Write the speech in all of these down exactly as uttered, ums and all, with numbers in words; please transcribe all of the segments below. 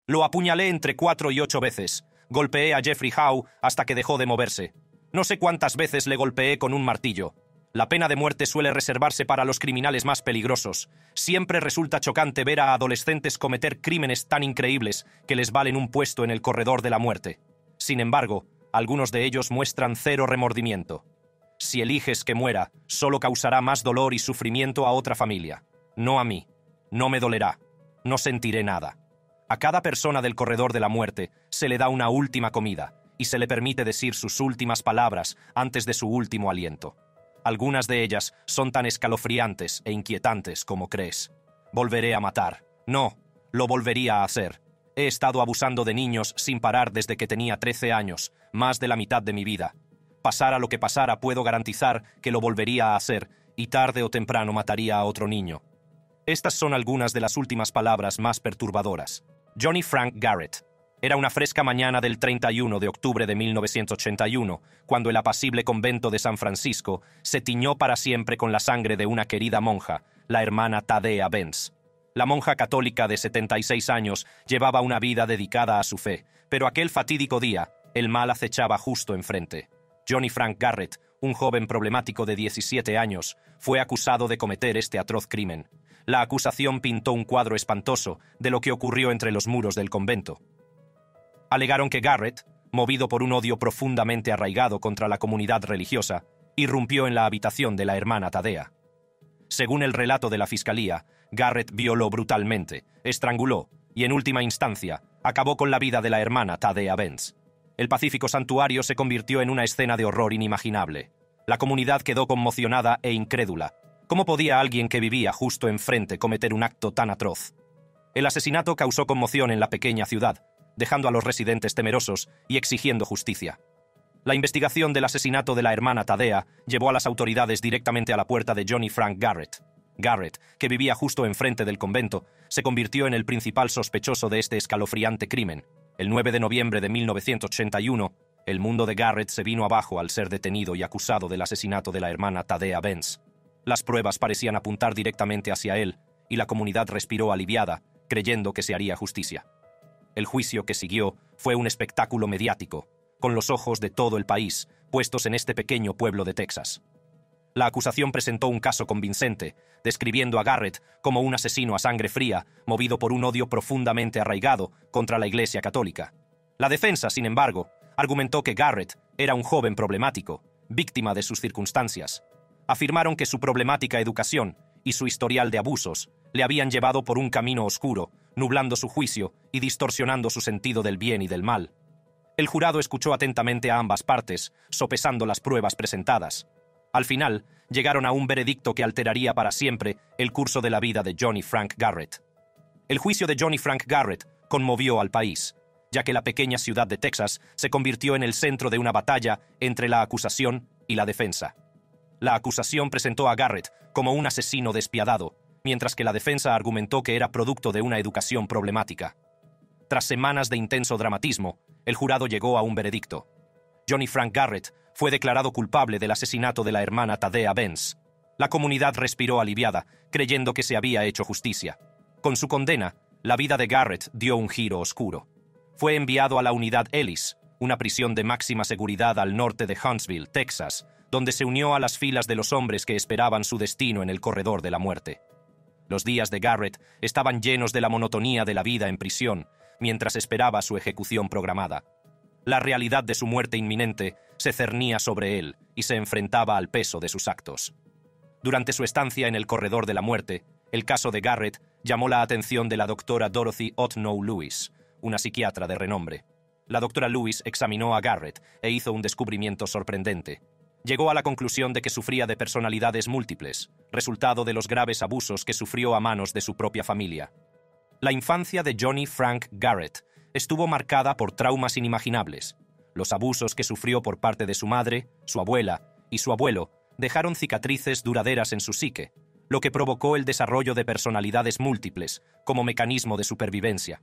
Lo apuñalé entre cuatro y ocho veces. Golpeé a Jeffrey Howe hasta que dejó de moverse. No sé cuántas veces le golpeé con un martillo. La pena de muerte suele reservarse para los criminales más peligrosos. Siempre resulta chocante ver a adolescentes cometer crímenes tan increíbles que les valen un puesto en el corredor de la muerte. Sin embargo, algunos de ellos muestran cero remordimiento. Si eliges que muera, solo causará más dolor y sufrimiento a otra familia. No a mí. No me dolerá. No sentiré nada. A cada persona del corredor de la muerte se le da una última comida y se le permite decir sus últimas palabras antes de su último aliento. Algunas de ellas son tan escalofriantes e inquietantes como crees. Volveré a matar. No, lo volvería a hacer. He estado abusando de niños sin parar desde que tenía trece años, más de la mitad de mi vida. Pasara lo que pasara, puedo garantizar que lo volvería a hacer y tarde o temprano mataría a otro niño. Estas son algunas de las últimas palabras más perturbadoras. Johnny Frank Garrett. Era una fresca mañana del treinta y uno de octubre de mil novecientos ochenta y uno, cuando el apacible convento de San Francisco se tiñó para siempre con la sangre de una querida monja, la hermana Thadea Benz. La monja católica de setenta y seis años llevaba una vida dedicada a su fe, pero aquel fatídico día, el mal acechaba justo enfrente. Johnny Frank Garrett, un joven problemático de diecisiete años, fue acusado de cometer este atroz crimen. La acusación pintó un cuadro espantoso de lo que ocurrió entre los muros del convento. Alegaron que Garrett, movido por un odio profundamente arraigado contra la comunidad religiosa, irrumpió en la habitación de la hermana Thadea. Según el relato de la fiscalía, Garrett violó brutalmente, estranguló y, en última instancia, acabó con la vida de la hermana Thadea Benz. El pacífico santuario se convirtió en una escena de horror inimaginable. La comunidad quedó conmocionada e incrédula. ¿Cómo podía alguien que vivía justo enfrente cometer un acto tan atroz? El asesinato causó conmoción en la pequeña ciudad, dejando a los residentes temerosos y exigiendo justicia. La investigación del asesinato de la hermana Thadea llevó a las autoridades directamente a la puerta de Johnny Frank Garrett. Garrett, que vivía justo enfrente del convento, se convirtió en el principal sospechoso de este escalofriante crimen. El nueve de noviembre de mil novecientos ochenta y uno, el mundo de Garrett se vino abajo al ser detenido y acusado del asesinato de la hermana Thadea Benz. Las pruebas parecían apuntar directamente hacia él, y la comunidad respiró aliviada, creyendo que se haría justicia. El juicio que siguió fue un espectáculo mediático, con los ojos de todo el país puestos en este pequeño pueblo de Texas. La acusación presentó un caso convincente, describiendo a Garrett como un asesino a sangre fría, movido por un odio profundamente arraigado contra la Iglesia Católica. La defensa, sin embargo, argumentó que Garrett era un joven problemático, víctima de sus circunstancias. Afirmaron que su problemática educación y su historial de abusos le habían llevado por un camino oscuro, nublando su juicio y distorsionando su sentido del bien y del mal. El jurado escuchó atentamente a ambas partes, sopesando las pruebas presentadas. Al final, llegaron a un veredicto que alteraría para siempre el curso de la vida de Johnny Frank Garrett. El juicio de Johnny Frank Garrett conmovió al país, ya que la pequeña ciudad de Texas se convirtió en el centro de una batalla entre la acusación y la defensa. La acusación presentó a Garrett como un asesino despiadado, mientras que la defensa argumentó que era producto de una educación problemática. Tras semanas de intenso dramatismo, el jurado llegó a un veredicto. Johnny Frank Garrett fue declarado culpable del asesinato de la hermana Thadea Benz. La comunidad respiró aliviada, creyendo que se había hecho justicia. Con su condena, la vida de Garrett dio un giro oscuro. Fue enviado a la Unidad Ellis, una prisión de máxima seguridad al norte de Huntsville, Texas, donde se unió a las filas de los hombres que esperaban su destino en el corredor de la muerte. Los días de Garrett estaban llenos de la monotonía de la vida en prisión, mientras esperaba su ejecución programada. La realidad de su muerte inminente se cernía sobre él y se enfrentaba al peso de sus actos. Durante su estancia en el corredor de la muerte, el caso de Garrett llamó la atención de la doctora Dorothy Otnow Lewis, una psiquiatra de renombre. La doctora Lewis examinó a Garrett e hizo un descubrimiento sorprendente. Llegó a la conclusión de que sufría de personalidades múltiples, resultado de los graves abusos que sufrió a manos de su propia familia. La infancia de Johnny Frank Garrett estuvo marcada por traumas inimaginables. Los abusos que sufrió por parte de su madre, su abuela y su abuelo dejaron cicatrices duraderas en su psique, lo que provocó el desarrollo de personalidades múltiples como mecanismo de supervivencia.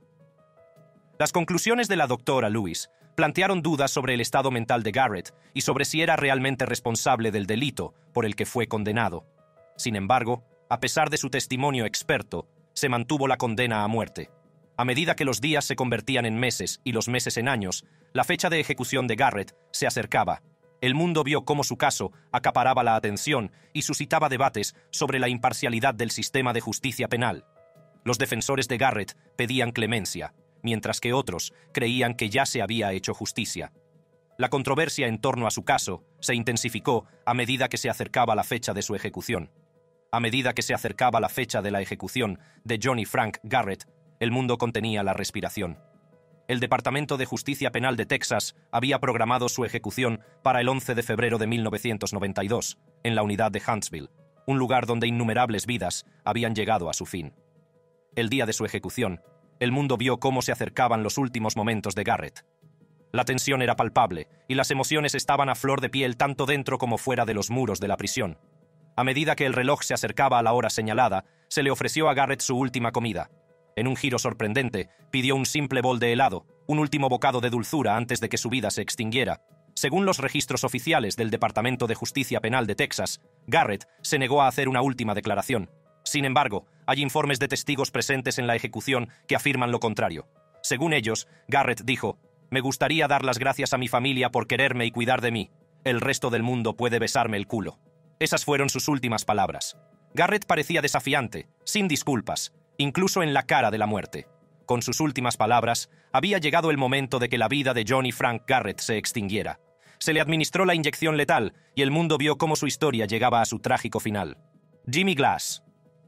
Las conclusiones de la doctora Lewis plantearon dudas sobre el estado mental de Garrett y sobre si era realmente responsable del delito por el que fue condenado. Sin embargo, a pesar de su testimonio experto, se mantuvo la condena a muerte. A A medida que los días se convertían en meses y los meses en años, la fecha de ejecución de Garrett se acercaba. El mundo vio cómo su caso acaparaba la atención y suscitaba debates sobre la imparcialidad del sistema de justicia penal. Los defensores de Garrett pedían clemencia, mientras que otros creían que ya se había hecho justicia. La controversia en torno a su caso se intensificó a medida que se acercaba la fecha de su ejecución. A medida que se acercaba la fecha de la ejecución de Johnny Frank Garrett, el mundo contenía la respiración. El Departamento de Justicia Penal de Texas había programado su ejecución para el once de febrero de mil novecientos noventa y dos, en la unidad de Huntsville, un lugar donde innumerables vidas habían llegado a su fin. El día de su ejecución, el mundo vio cómo se acercaban los últimos momentos de Garrett. La tensión era palpable y las emociones estaban a flor de piel tanto dentro como fuera de los muros de la prisión. A medida que el reloj se acercaba a la hora señalada, se le ofreció a Garrett su última comida. En un giro sorprendente, pidió un simple bol de helado, un último bocado de dulzura antes de que su vida se extinguiera. Según los registros oficiales del Departamento de Justicia Penal de Texas, Garrett se negó a hacer una última declaración. Sin embargo, hay informes de testigos presentes en la ejecución que afirman lo contrario. Según ellos, Garrett dijo: «Me gustaría dar las gracias a mi familia por quererme y cuidar de mí. El resto del mundo puede besarme el culo». Esas fueron sus últimas palabras. Garrett parecía desafiante, sin disculpas, incluso en la cara de la muerte. Con sus últimas palabras, había llegado el momento de que la vida de Johnny Frank Garrett se extinguiera. Se le administró la inyección letal y el mundo vio cómo su historia llegaba a su trágico final. Jimmy Glass.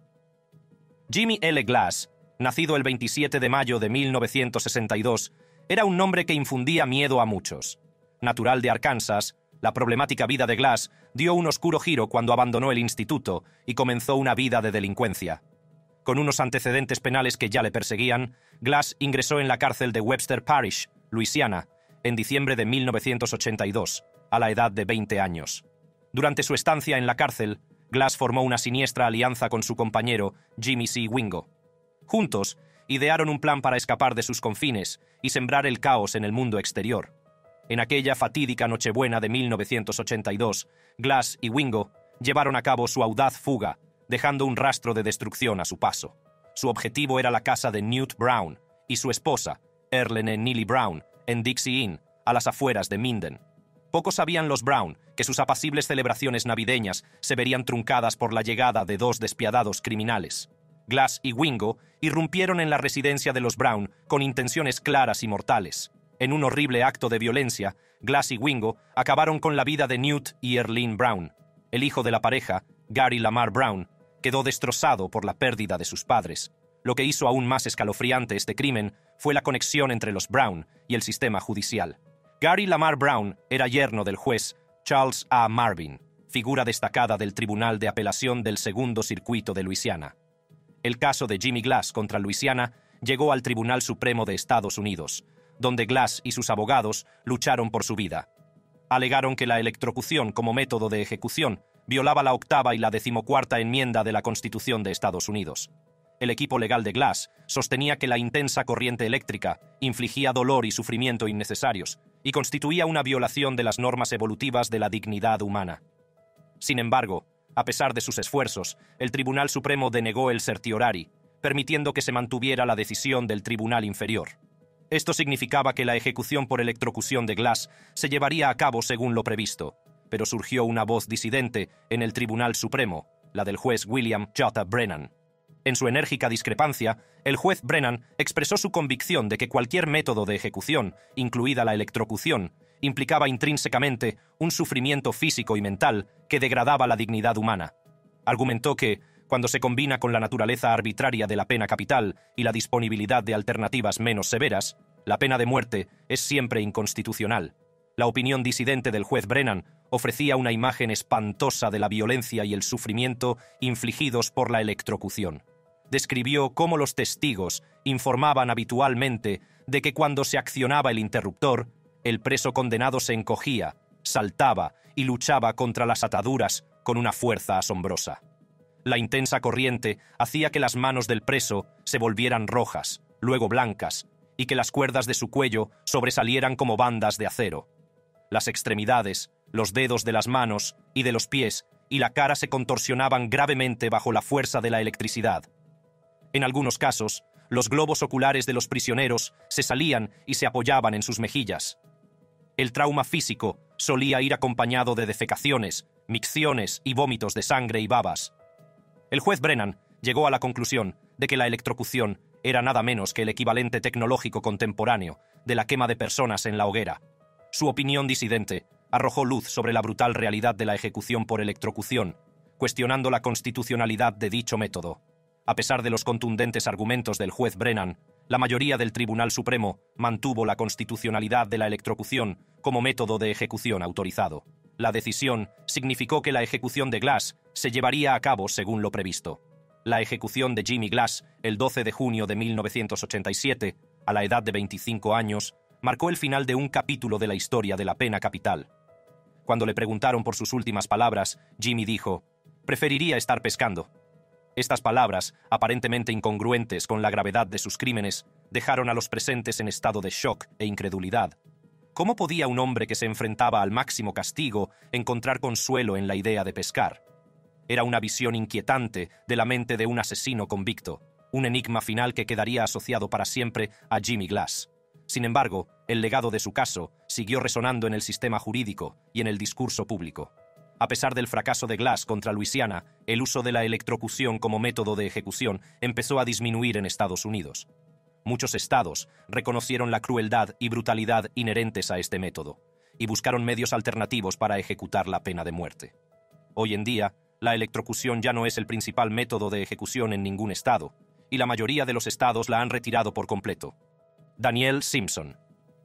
Jimmy L. Glass, nacido el veintisiete de mayo de mil novecientos sesenta y dos, era un nombre que infundía miedo a muchos. Natural de Arkansas, la problemática vida de Glass dio un oscuro giro cuando abandonó el instituto y comenzó una vida de delincuencia. Con unos antecedentes penales que ya le perseguían, Glass ingresó en la cárcel de Webster Parish, Luisiana, en diciembre de mil novecientos ochenta y dos, a la edad de veinte años. Durante su estancia en la cárcel, Glass formó una siniestra alianza con su compañero Jimmy C. Wingo. Juntos, idearon un plan para escapar de sus confines y sembrar el caos en el mundo exterior. En aquella fatídica Nochebuena de mil novecientos ochenta y dos, Glass y Wingo llevaron a cabo su audaz fuga, dejando un rastro de destrucción a su paso. Su objetivo era la casa de Newt Brown y su esposa, Erlene Neely Brown, en Dixie Inn, a las afueras de Minden. Poco sabían los Brown que sus apacibles celebraciones navideñas se verían truncadas por la llegada de dos despiadados criminales. Glass y Wingo irrumpieron en la residencia de los Brown con intenciones claras y mortales. En un horrible acto de violencia, Glass y Wingo acabaron con la vida de Newt y Erlene Brown. El hijo de la pareja, Gary Lamar Brown, quedó destrozado por la pérdida de sus padres. Lo que hizo aún más escalofriante este crimen fue la conexión entre los Brown y el sistema judicial. Gary Lamar Brown era yerno del juez Charles A. Marvin, figura destacada del Tribunal de Apelación del Segundo Circuito de Luisiana. El caso de Jimmy Glass contra Luisiana llegó al Tribunal Supremo de Estados Unidos, donde Glass y sus abogados lucharon por su vida. Alegaron que la electrocución como método de ejecución violaba la octava y la decimocuarta enmienda de la Constitución de Estados Unidos. El equipo legal de Glass sostenía que la intensa corriente eléctrica infligía dolor y sufrimiento innecesarios y constituía una violación de las normas evolutivas de la dignidad humana. Sin embargo, a pesar de sus esfuerzos, el Tribunal Supremo denegó el certiorari, permitiendo que se mantuviera la decisión del Tribunal Inferior. Esto significaba que la ejecución por electrocución de Glass se llevaría a cabo según lo previsto, pero surgió una voz disidente en el Tribunal Supremo, la del juez William J. Brennan. En su enérgica discrepancia, el juez Brennan expresó su convicción de que cualquier método de ejecución, incluida la electrocución, implicaba intrínsecamente un sufrimiento físico y mental que degradaba la dignidad humana. Argumentó que, cuando se combina con la naturaleza arbitraria de la pena capital y la disponibilidad de alternativas menos severas, la pena de muerte es siempre inconstitucional. La opinión disidente del juez Brennan ofrecía una imagen espantosa de la violencia y el sufrimiento infligidos por la electrocución. Describió cómo los testigos informaban habitualmente de que cuando se accionaba el interruptor, el preso condenado se encogía, saltaba y luchaba contra las ataduras con una fuerza asombrosa. La intensa corriente hacía que las manos del preso se volvieran rojas, luego blancas, y que las cuerdas de su cuello sobresalieran como bandas de acero. Las extremidades, los dedos de las manos y de los pies y la cara se contorsionaban gravemente bajo la fuerza de la electricidad. En algunos casos, Los globos oculares de los prisioneros se salían y se apoyaban en sus mejillas. El trauma físico solía ir acompañado de defecaciones, micciones y vómitos de sangre y babas. El juez Brennan llegó a la conclusión de que la electrocución era nada menos que el equivalente tecnológico contemporáneo de la quema de personas en la hoguera. Su opinión disidente arrojó luz sobre la brutal realidad de la ejecución por electrocución, cuestionando la constitucionalidad de dicho método. A pesar de los contundentes argumentos del juez Brennan, la mayoría del Tribunal Supremo mantuvo la constitucionalidad de la electrocución como método de ejecución autorizado. La decisión significó que la ejecución de Glass se llevaría a cabo según lo previsto. La ejecución de Jimmy Glass, el doce de junio de mil novecientos ochenta y siete, a la edad de veinticinco años, marcó el final de un capítulo de la historia de la pena capital. Cuando le preguntaron por sus últimas palabras, Jimmy dijo: «Preferiría estar pescando». Estas palabras, aparentemente incongruentes con la gravedad de sus crímenes, dejaron a los presentes en estado de shock e incredulidad. ¿Cómo podía un hombre que se enfrentaba al máximo castigo encontrar consuelo en la idea de pescar? Era una visión inquietante de la mente de un asesino convicto, un enigma final que quedaría asociado para siempre a Jimmy Glass. Sin embargo, el legado de su caso siguió resonando en el sistema jurídico y en el discurso público. A pesar del fracaso de Glass contra Luisiana, el uso de la electrocución como método de ejecución empezó a disminuir en Estados Unidos. Muchos estados reconocieron la crueldad y brutalidad inherentes a este método y buscaron medios alternativos para ejecutar la pena de muerte. Hoy en día, la electrocución ya no es el principal método de ejecución en ningún estado, y la mayoría de los estados la han retirado por completo. Danielle Simpson.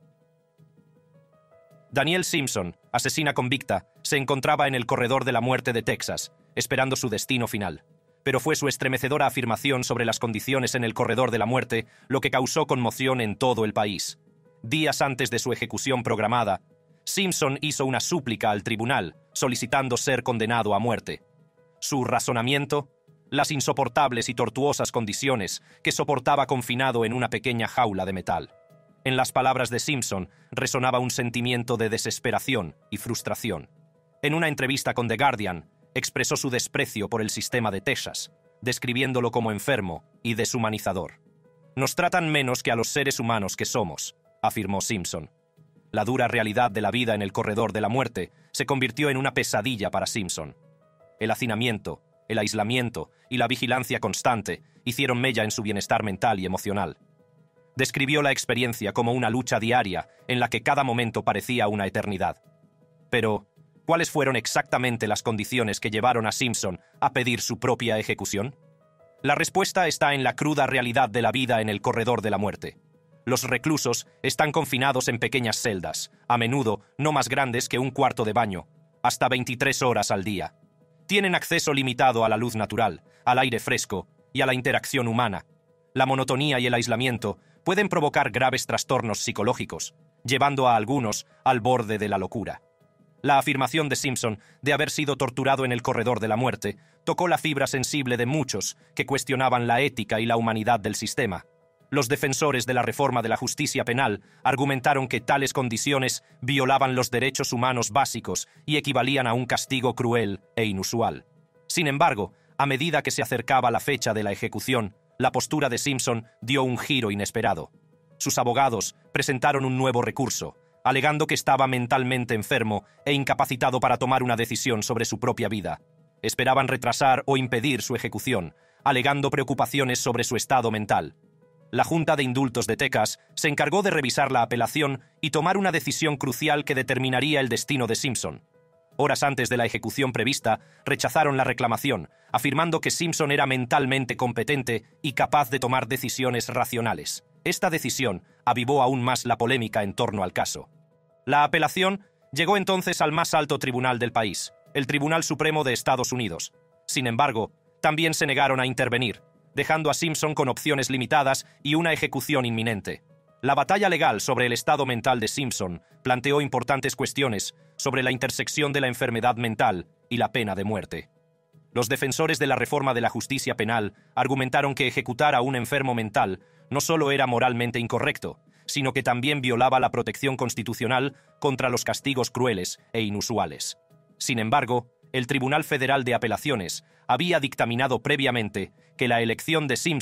Danielle Simpson, asesina convicta, se encontraba en el corredor de la muerte de Texas, esperando su destino final. Pero fue su estremecedora afirmación sobre las condiciones en el corredor de la muerte lo que causó conmoción en todo el país. Días antes de su ejecución programada, Simpson hizo una súplica al tribunal, solicitando ser condenado a muerte. Su razonamiento: las insoportables y tortuosas condiciones que soportaba confinado en una pequeña jaula de metal. En las palabras de Simpson resonaba un sentimiento de desesperación y frustración. En una entrevista con The Guardian, expresó su desprecio por el sistema de Texas, describiéndolo como enfermo y deshumanizador. «Nos tratan menos que a los seres humanos que somos», afirmó Simpson. La dura realidad de la vida en el corredor de la muerte se convirtió en una pesadilla para Simpson. El hacinamiento, el aislamiento y la vigilancia constante hicieron mella en su bienestar mental y emocional. Describió la experiencia como una lucha diaria en la que cada momento parecía una eternidad. Pero, ¿cuáles fueron exactamente las condiciones que llevaron a Simpson a pedir su propia ejecución? La respuesta está en la cruda realidad de la vida en el corredor de la muerte. Los reclusos están confinados en pequeñas celdas, a menudo no más grandes que un cuarto de baño, hasta veintitrés horas al día. Tienen acceso limitado a la luz natural, al aire fresco y a la interacción humana. La monotonía y el aislamiento pueden provocar graves trastornos psicológicos, llevando a algunos al borde de la locura. La afirmación de Simpson de haber sido torturado en el corredor de la muerte tocó la fibra sensible de muchos que cuestionaban la ética y la humanidad del sistema. Los defensores de la reforma de la justicia penal argumentaron que tales condiciones violaban los derechos humanos básicos y equivalían a un castigo cruel e inusual. Sin embargo, a medida que se acercaba la fecha de la ejecución, la postura de Simpson dio un giro inesperado. Sus abogados presentaron un nuevo recurso, alegando que estaba mentalmente enfermo e incapacitado para tomar una decisión sobre su propia vida. Esperaban retrasar o impedir su ejecución, alegando preocupaciones sobre su estado mental. La Junta de Indultos de Texas se encargó de revisar la apelación y tomar una decisión crucial que determinaría el destino de Simpson. Horas antes de la ejecución prevista, rechazaron la reclamación, afirmando que Simpson era mentalmente competente y capaz de tomar decisiones racionales. Esta decisión avivó aún más la polémica en torno al caso. La apelación llegó entonces al más alto tribunal del país, el Tribunal Supremo de Estados Unidos. Sin embargo, también se negaron a intervenir, dejando a Simpson con opciones limitadas y una ejecución inminente. La batalla legal sobre el estado mental de Simpson planteó importantes cuestiones sobre la intersección de la enfermedad mental y la pena de muerte. Los defensores de la reforma de la justicia penal argumentaron que ejecutar a un enfermo mental no solo era moralmente incorrecto, sino que también violaba la protección constitucional contra los castigos crueles e inusuales. Sin embargo, el Tribunal Federal de Apelaciones había dictaminado previamente que la elección de Simpson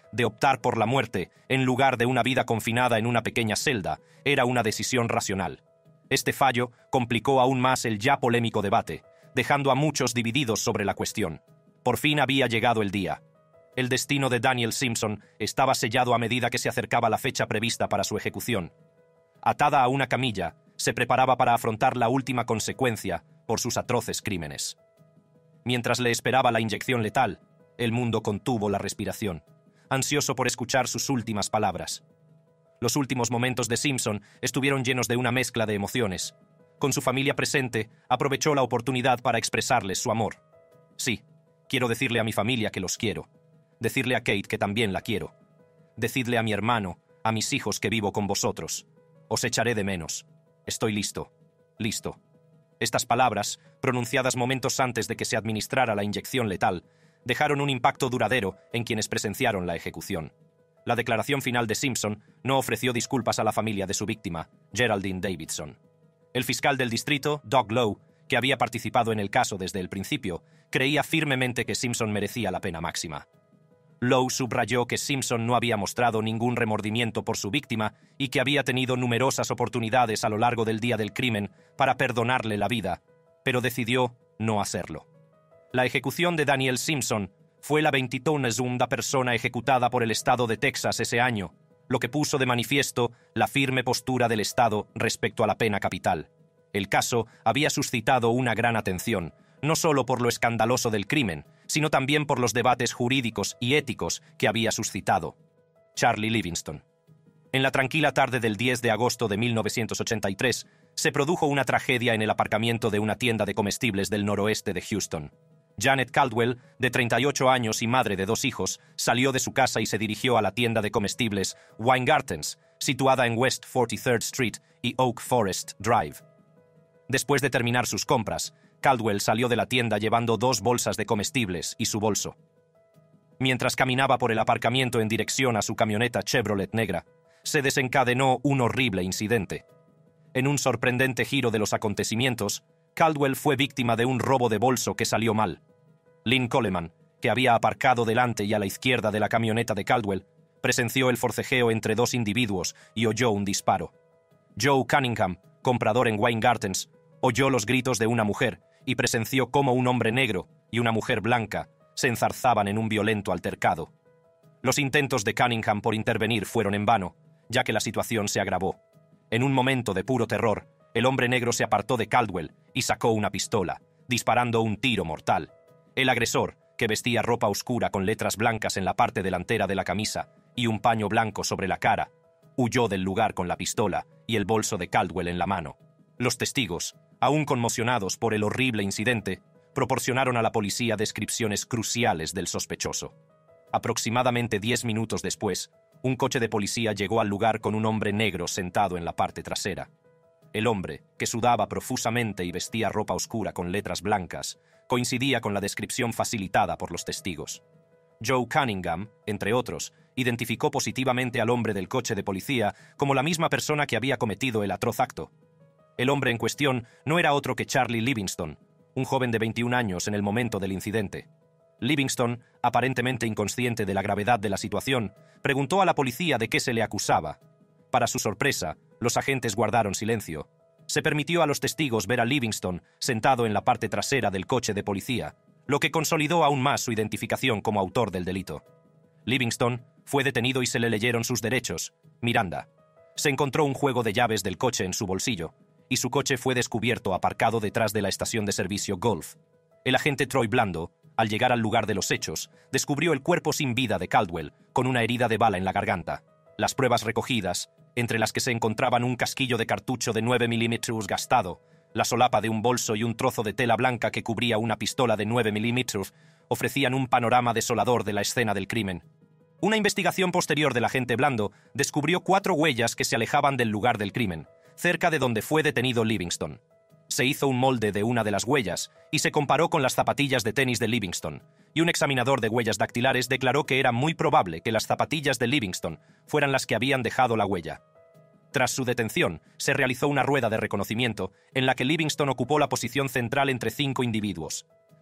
de optar por la muerte en lugar de una vida confinada en una pequeña celda era una decisión racional. Este fallo complicó aún más el ya polémico debate, dejando a muchos divididos sobre la cuestión. Por fin había llegado el día. El destino de Daniel Simpson estaba sellado a medida que se acercaba la fecha prevista para su ejecución. Atada a una camilla, se preparaba para afrontar la última consecuencia por sus atroces crímenes. Mientras le esperaba la inyección letal, el mundo contuvo la respiración, ansioso por escuchar sus últimas palabras. Los últimos momentos de Simpson estuvieron llenos de una mezcla de emociones. Con su familia presente, aprovechó la oportunidad para expresarles su amor. Sí, quiero decirle a mi familia que los quiero. Decirle a Kate que también la quiero. Decidle a mi hermano, a mis hijos que vivo con vosotros. Os echaré de menos. Estoy listo. Listo. Estas palabras, pronunciadas momentos antes de que se administrara la inyección letal, dejaron un impacto duradero en quienes presenciaron la ejecución. La declaración final de Simpson no ofreció disculpas a la familia de su víctima, Geraldine Davidson. El fiscal del distrito, Doug Lowe, que había participado en el caso desde el principio, creía firmemente que Simpson merecía la pena máxima. Lowe subrayó que Simpson no había mostrado ningún remordimiento por su víctima y que había tenido numerosas oportunidades a lo largo del día del crimen para perdonarle la vida, pero decidió no hacerlo. La ejecución de Daniel Simpson fue la veintiséisª persona ejecutada por el estado de Texas ese año, lo que puso de manifiesto la firme postura del estado respecto a la pena capital. El caso había suscitado una gran atención, no solo por lo escandaloso del crimen, sino también por los debates jurídicos y éticos que había suscitado. Charlie Livingston. En la tranquila tarde del diez de agosto de mil novecientos ochenta y tres, se produjo una tragedia en el aparcamiento de una tienda de comestibles del noroeste de Houston. Janet Caldwell, de treinta y ocho años y madre de dos hijos, salió de su casa y se dirigió a la tienda de comestibles Weingartens, situada en West forty-third Street y Oak Forest Drive. Después de terminar sus compras, Caldwell salió de la tienda llevando dos bolsas de comestibles y su bolso. Mientras caminaba por el aparcamiento en dirección a su camioneta Chevrolet negra, se desencadenó un horrible incidente. En un sorprendente giro de los acontecimientos, Caldwell fue víctima de un robo de bolso que salió mal. Lynn Coleman, que había aparcado delante y a la izquierda de la camioneta de Caldwell, presenció el forcejeo entre dos individuos y oyó un disparo. Joe Cunningham, comprador en Weingartens, oyó los gritos de una mujer y presenció cómo un hombre negro y una mujer blanca se enzarzaban en un violento altercado. Los intentos de Cunningham por intervenir fueron en vano, ya que la situación se agravó. En un momento de puro terror, el hombre negro se apartó de Caldwell y sacó una pistola, disparando un tiro mortal. El agresor, que vestía ropa oscura con letras blancas en la parte delantera de la camisa y un paño blanco sobre la cara, huyó del lugar con la pistola y el bolso de Caldwell en la mano. Los testigos, aún conmocionados por el horrible incidente, proporcionaron a la policía descripciones cruciales del sospechoso. Aproximadamente diez minutos después, un coche de policía llegó al lugar con un hombre negro sentado en la parte trasera. El hombre, que sudaba profusamente y vestía ropa oscura con letras blancas, coincidía con la descripción facilitada por los testigos. Joe Cunningham, entre otros, identificó positivamente al hombre del coche de policía como la misma persona que había cometido el atroz acto. El hombre en cuestión no era otro que Charlie Livingston, un joven de veintiún años en el momento del incidente. Livingston, aparentemente inconsciente de la gravedad de la situación, preguntó a la policía de qué se le acusaba. Para su sorpresa, los agentes guardaron silencio. Se permitió a los testigos ver a Livingston sentado en la parte trasera del coche de policía, lo que consolidó aún más su identificación como autor del delito. Livingston fue detenido y se le leyeron sus derechos. Miranda. Se encontró un juego de llaves del coche en su bolsillo, y su coche fue descubierto aparcado detrás de la estación de servicio Golf. El agente Troy Blando, al llegar al lugar de los hechos, descubrió el cuerpo sin vida de Caldwell, con una herida de bala en la garganta. Las pruebas recogidas, entre las que se encontraban un casquillo de cartucho de nueve milímetros gastado, la solapa de un bolso y un trozo de tela blanca que cubría una pistola de nueve milímetros, ofrecían un panorama desolador de la escena del crimen. Una investigación posterior del agente Blando descubrió cuatro huellas que se alejaban del lugar del crimen, cerca de donde fue detenido Livingston. Se hizo un molde de una de las huellas y se comparó con las zapatillas de tenis de Livingston, y un examinador de huellas dactilares declaró que era muy probable que las zapatillas de Livingston fueran las que habían dejado la huella. Tras su detención, se realizó una rueda de reconocimiento en la que Livingston ocupó la posición central entre cinco individuos.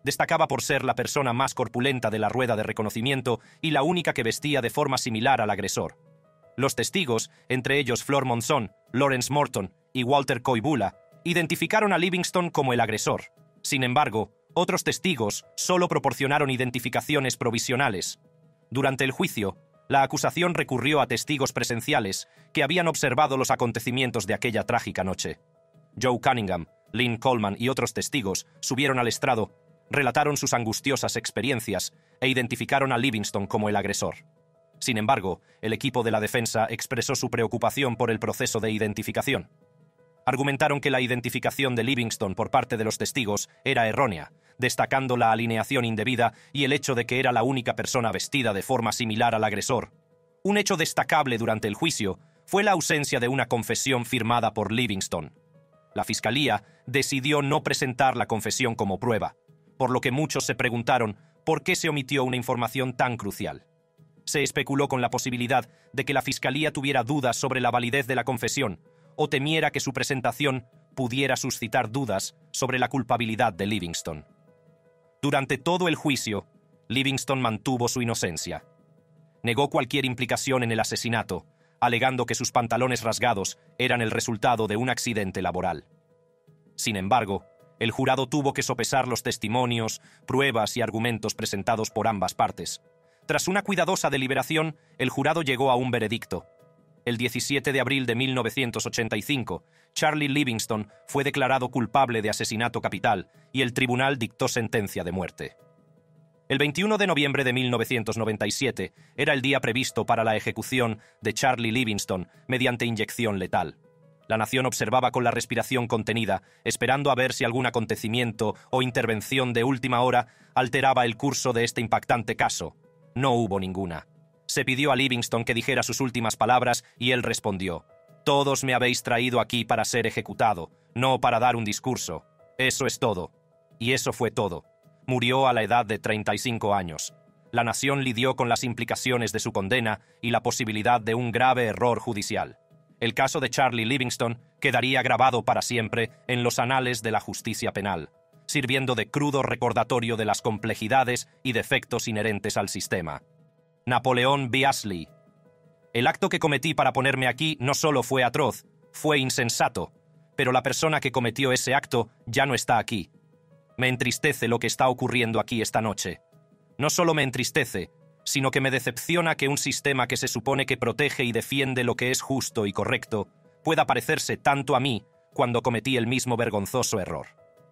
Destacaba por ser la persona más corpulenta de la rueda de reconocimiento y la única que vestía de forma similar al agresor. Los testigos, entre ellos Flor Monzón, Lawrence Morton y Walter Koivula, identificaron a Livingston como el agresor. Sin embargo, otros testigos solo proporcionaron identificaciones provisionales. Durante el juicio, la acusación recurrió a testigos presenciales que habían observado los acontecimientos de aquella trágica noche. Joe Cunningham, Lynn Coleman y otros testigos subieron al estrado, relataron sus angustiosas experiencias e identificaron a Livingston como el agresor. Sin embargo, el equipo de la defensa expresó su preocupación por el proceso de identificación. Argumentaron que la identificación de Livingston por parte de los testigos era errónea, destacando la alineación indebida y el hecho de que era la única persona vestida de forma similar al agresor. Un hecho destacable durante el juicio fue la ausencia de una confesión firmada por Livingston. La Fiscalía decidió no presentar la confesión como prueba, por lo que muchos se preguntaron por qué se omitió una información tan crucial. Se especuló con la posibilidad de que la Fiscalía tuviera dudas sobre la validez de la confesión o temiera que su presentación pudiera suscitar dudas sobre la culpabilidad de Livingston. Durante todo el juicio, Livingston mantuvo su inocencia. Negó cualquier implicación en el asesinato, alegando que sus pantalones rasgados eran el resultado de un accidente laboral. Sin embargo, el jurado tuvo que sopesar los testimonios, pruebas y argumentos presentados por ambas partes. Tras una cuidadosa deliberación, el jurado llegó a un veredicto. El diecisiete de abril de mil novecientos ochenta y cinco, Charlie Livingston fue declarado culpable de asesinato capital y el tribunal dictó sentencia de muerte. El veintiuno de noviembre de mil novecientos noventa y siete era el día previsto para la ejecución de Charlie Livingston mediante inyección letal. La nación observaba con la respiración contenida, esperando a ver si algún acontecimiento o intervención de última hora alteraba el curso de este impactante caso. No hubo ninguna. Se pidió a Livingston que dijera sus últimas palabras y él respondió: «Todos me habéis traído aquí para ser ejecutado, no para dar un discurso. Eso es todo». Y eso fue todo. Murió a la edad de treinta y cinco años. La nación lidió con las implicaciones de su condena y la posibilidad de un grave error judicial. El caso de Charlie Livingston quedaría grabado para siempre en los anales de la justicia penal, sirviendo de crudo recordatorio de las complejidades y defectos inherentes al sistema. Napoleón Beasley. El acto que cometí para ponerme aquí no solo fue atroz, fue insensato, pero la persona que cometió ese acto ya no está aquí. Me entristece lo que está ocurriendo aquí esta noche. No solo me entristece, sino que me decepciona que un sistema que se supone que protege y defiende lo que es justo y correcto pueda parecerse tanto a mí cuando cometí el mismo vergonzoso error.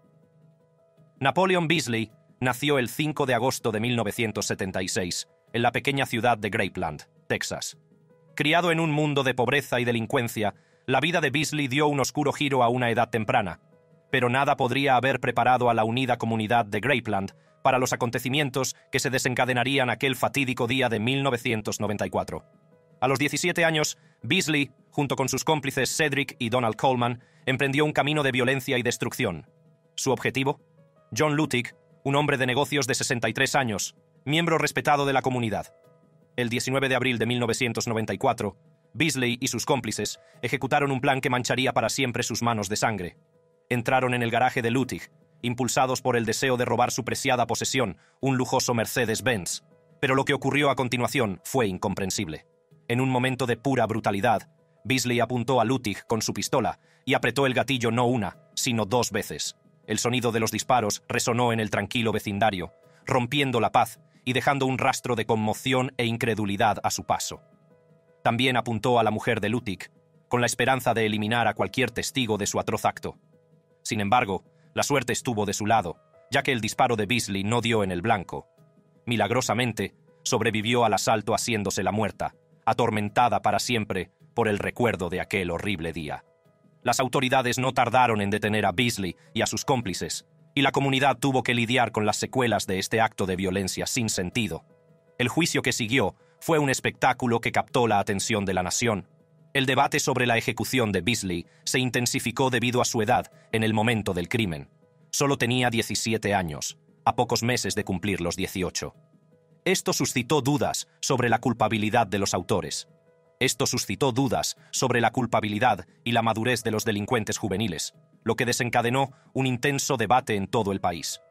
Napoleon Beasley nació el cinco de agosto de mil novecientos setenta y seis en la pequeña ciudad de Grapeland, Texas. Criado en un mundo de pobreza y delincuencia, la vida de Beasley dio un oscuro giro a una edad temprana, pero nada podría haber preparado a la unida comunidad de Grapeland para los acontecimientos que se desencadenarían aquel fatídico día de mil novecientos noventa y cuatro. A los diecisiete años, Beasley, junto con sus cómplices Cedric y Donald Coleman, emprendió un camino de violencia y destrucción. ¿Su objetivo? John Luttig, un hombre de negocios de sesenta y tres años, miembro respetado de la comunidad. El diecinueve de abril de mil novecientos noventa y cuatro, Beasley y sus cómplices ejecutaron un plan que mancharía para siempre sus manos de sangre. Entraron en el garaje de Luttig, impulsados por el deseo de robar su preciada posesión, un lujoso Mercedes-Benz. Pero lo que ocurrió a continuación fue incomprensible. En un momento de pura brutalidad, Beasley apuntó a Luttig con su pistola y apretó el gatillo no una, sino dos veces. El sonido de los disparos resonó en el tranquilo vecindario, rompiendo la paz y dejando un rastro de conmoción e incredulidad a su paso. También apuntó a la mujer de Luttig, con la esperanza de eliminar a cualquier testigo de su atroz acto. Sin embargo, la suerte estuvo de su lado, ya que el disparo de Beasley no dio en el blanco. Milagrosamente, sobrevivió al asalto haciéndose la muerta, atormentada para siempre por el recuerdo de aquel horrible día. Las autoridades no tardaron en detener a Beasley y a sus cómplices, y la comunidad tuvo que lidiar con las secuelas de este acto de violencia sin sentido. El juicio que siguió fue un espectáculo que captó la atención de la nación. El debate sobre la ejecución de Beasley se intensificó debido a su edad en el momento del crimen. Solo tenía diecisiete años, a pocos meses de cumplir los dieciocho. Esto suscitó dudas sobre la culpabilidad de los autores. Esto suscitó dudas sobre la culpabilidad y la madurez de los delincuentes juveniles, lo que desencadenó un intenso debate en todo el país.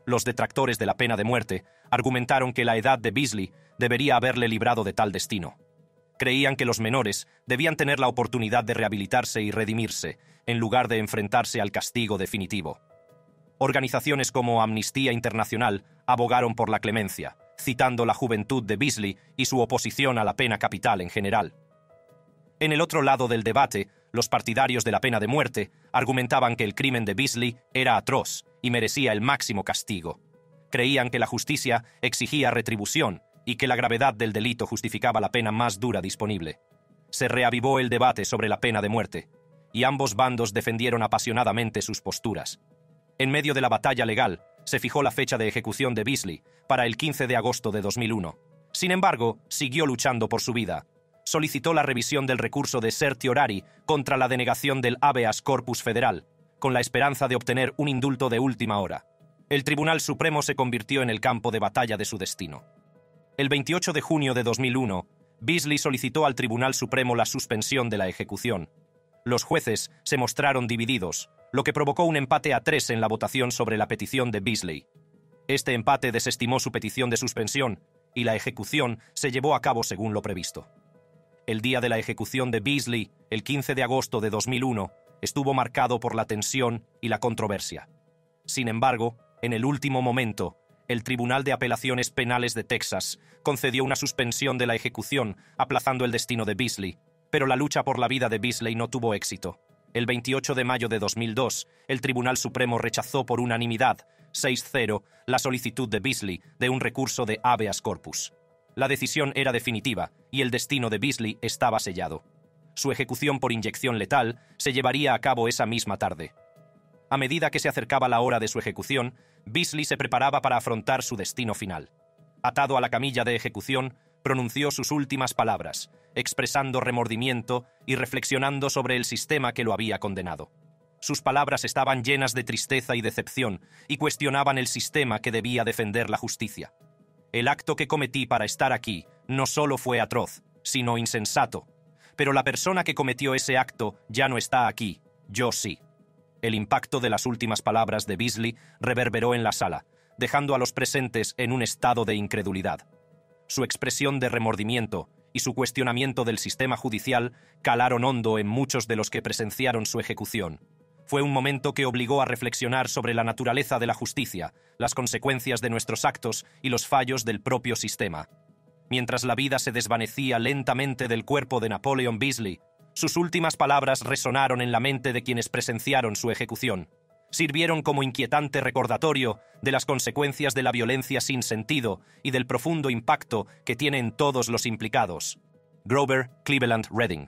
Los detractores de la pena de muerte argumentaron que la edad de Beasley debería haberle librado de tal destino. Creían que los menores debían tener la oportunidad de rehabilitarse y redimirse, en lugar de enfrentarse al castigo definitivo. Organizaciones como Amnistía Internacional abogaron por la clemencia, citando la juventud de Beasley y su oposición a la pena capital en general. En el otro lado del debate, los partidarios de la pena de muerte argumentaban que el crimen de Beasley era atroz y merecía el máximo castigo. Creían que la justicia exigía retribución y que la gravedad del delito justificaba la pena más dura disponible. Se reavivó el debate sobre la pena de muerte, y ambos bandos defendieron apasionadamente sus posturas. En medio de la batalla legal, se fijó la fecha de ejecución de Beasley para el quince de agosto de dos mil uno. Sin embargo, siguió luchando por su vida. Solicitó la revisión del recurso de certiorari contra la denegación del habeas corpus federal, con la esperanza de obtener un indulto de última hora. El Tribunal Supremo se convirtió en el campo de batalla de su destino. El veintiocho de junio de dos mil uno, Beasley solicitó al Tribunal Supremo la suspensión de la ejecución. Los jueces se mostraron divididos, lo que provocó un empate a tres en la votación sobre la petición de Beasley. Este empate desestimó su petición de suspensión y la ejecución se llevó a cabo según lo previsto. El día de la ejecución de Beasley, el quince de agosto de dos mil uno, estuvo marcado por la tensión y la controversia. Sin embargo, en el último momento, el Tribunal de Apelaciones Penales de Texas concedió una suspensión de la ejecución, aplazando el destino de Beasley, pero la lucha por la vida de Beasley no tuvo éxito. El veintiocho de mayo de dos mil dos, el Tribunal Supremo rechazó por unanimidad, seis cero, la solicitud de Beasley de un recurso de habeas corpus. La decisión era definitiva y el destino de Beasley estaba sellado. Su ejecución por inyección letal se llevaría a cabo esa misma tarde. A medida que se acercaba la hora de su ejecución, Beasley se preparaba para afrontar su destino final. Atado a la camilla de ejecución, pronunció sus últimas palabras, expresando remordimiento y reflexionando sobre el sistema que lo había condenado. Sus palabras estaban llenas de tristeza y decepción y cuestionaban el sistema que debía defender la justicia. El acto que cometí para estar aquí no solo fue atroz, sino insensato. Pero la persona que cometió ese acto ya no está aquí, yo sí. El impacto de las últimas palabras de Beasley reverberó en la sala, dejando a los presentes en un estado de incredulidad. Su expresión de remordimiento y su cuestionamiento del sistema judicial calaron hondo en muchos de los que presenciaron su ejecución. Fue un momento que obligó a reflexionar sobre la naturaleza de la justicia, las consecuencias de nuestros actos y los fallos del propio sistema. Mientras la vida se desvanecía lentamente del cuerpo de Napoleon Beasley, sus últimas palabras resonaron en la mente de quienes presenciaron su ejecución. Sirvieron como inquietante recordatorio de las consecuencias de la violencia sin sentido y del profundo impacto que tiene en todos los implicados. Grover Cleveland Redding.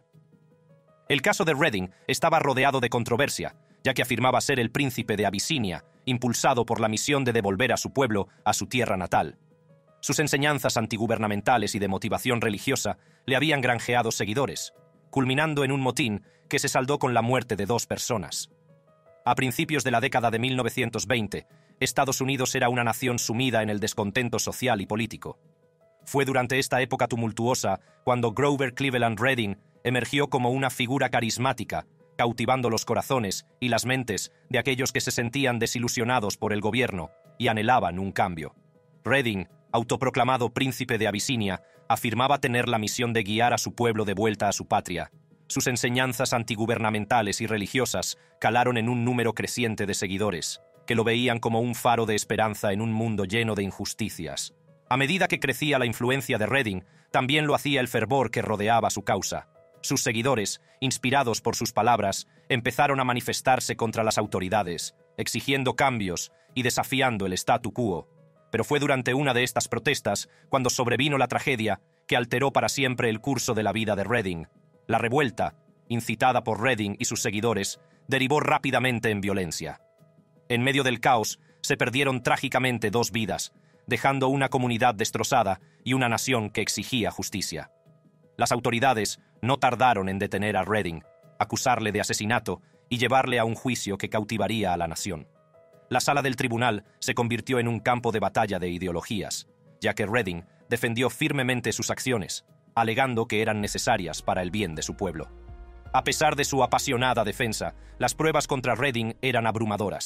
El caso de Redding estaba rodeado de controversia, ya que afirmaba ser el príncipe de Abisinia, impulsado por la misión de devolver a su pueblo a su tierra natal. Sus enseñanzas antigubernamentales y de motivación religiosa le habían granjeado seguidores, culminando en un motín que se saldó con la muerte de dos personas. A principios de la década de mil novecientos veinte, Estados Unidos era una nación sumida en el descontento social y político. Fue durante esta época tumultuosa cuando Grover Cleveland Redding emergió como una figura carismática, cautivando los corazones y las mentes de aquellos que se sentían desilusionados por el gobierno y anhelaban un cambio. Redding, autoproclamado príncipe de Abisinia, afirmaba tener la misión de guiar a su pueblo de vuelta a su patria. Sus enseñanzas antigubernamentales y religiosas calaron en un número creciente de seguidores, que lo veían como un faro de esperanza en un mundo lleno de injusticias. A medida que crecía la influencia de Redding, también lo hacía el fervor que rodeaba su causa. Sus seguidores, inspirados por sus palabras, empezaron a manifestarse contra las autoridades, exigiendo cambios y desafiando el statu quo. Pero fue durante una de estas protestas cuando sobrevino la tragedia que alteró para siempre el curso de la vida de Redding. La revuelta, incitada por Redding y sus seguidores, derivó rápidamente en violencia. En medio del caos, se perdieron trágicamente dos vidas, dejando una comunidad destrozada y una nación que exigía justicia. Las autoridades no tardaron en detener a Redding, acusarle de asesinato y llevarle a un juicio que cautivaría a la nación. La sala del tribunal se convirtió en un campo de batalla de ideologías, ya que Redding defendió firmemente sus acciones, alegando que eran necesarias para el bien de su pueblo. A pesar de su apasionada defensa, las pruebas contra Redding eran abrumadoras.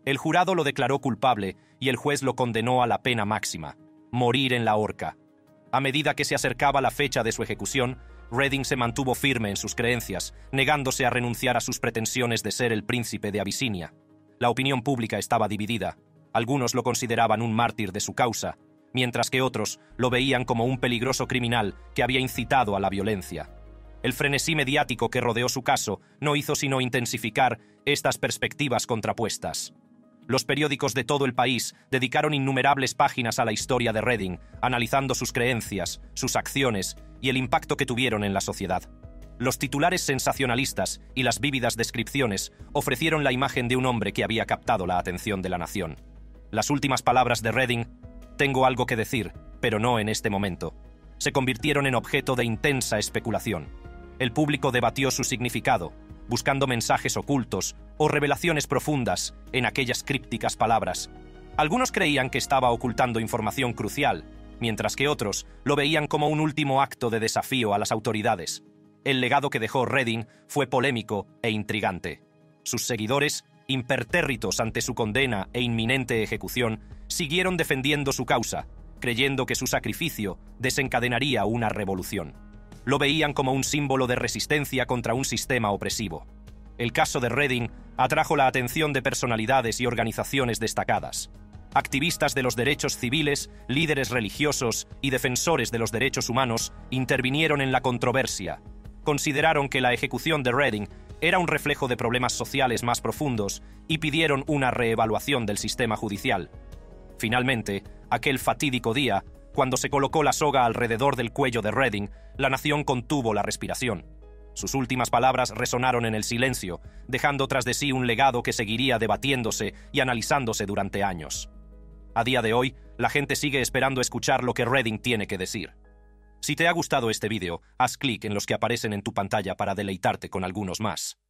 El jurado lo declaró culpable y el juez lo condenó a la pena máxima, morir en la horca. A medida que se acercaba la fecha de su ejecución, Redding se mantuvo firme en sus creencias, negándose a renunciar a sus pretensiones de ser el príncipe de Abisinia. La opinión pública estaba dividida. Algunos lo consideraban un mártir de su causa, mientras que otros lo veían como un peligroso criminal que había incitado a la violencia. El frenesí mediático que rodeó su caso no hizo sino intensificar estas perspectivas contrapuestas. Los periódicos de todo el país dedicaron innumerables páginas a la historia de Redding, analizando sus creencias, sus acciones y el impacto que tuvieron en la sociedad. Los titulares sensacionalistas y las vívidas descripciones ofrecieron la imagen de un hombre que había captado la atención de la nación. Las últimas palabras de Redding, «Tengo algo que decir, pero no en este momento», se convirtieron en objeto de intensa especulación. El público debatió su significado, buscando mensajes ocultos o revelaciones profundas en aquellas crípticas palabras. Algunos creían que estaba ocultando información crucial, mientras que otros lo veían como un último acto de desafío a las autoridades. El legado que dejó Redding fue polémico e intrigante. Sus seguidores, impertérritos ante su condena e inminente ejecución, siguieron defendiendo su causa, creyendo que su sacrificio desencadenaría una revolución. Lo veían como un símbolo de resistencia contra un sistema opresivo. El caso de Redding atrajo la atención de personalidades y organizaciones destacadas. Activistas de los derechos civiles, líderes religiosos y defensores de los derechos humanos intervinieron en la controversia. Consideraron que la ejecución de Redding era un reflejo de problemas sociales más profundos y pidieron una reevaluación del sistema judicial. Finalmente, aquel fatídico día, cuando se colocó la soga alrededor del cuello de Redding, la nación contuvo la respiración. Sus últimas palabras resonaron en el silencio, dejando tras de sí un legado que seguiría debatiéndose y analizándose durante años. A día de hoy, la gente sigue esperando escuchar lo que Redding tiene que decir. Si te ha gustado este vídeo, haz clic en los que aparecen en tu pantalla para deleitarte con algunos más.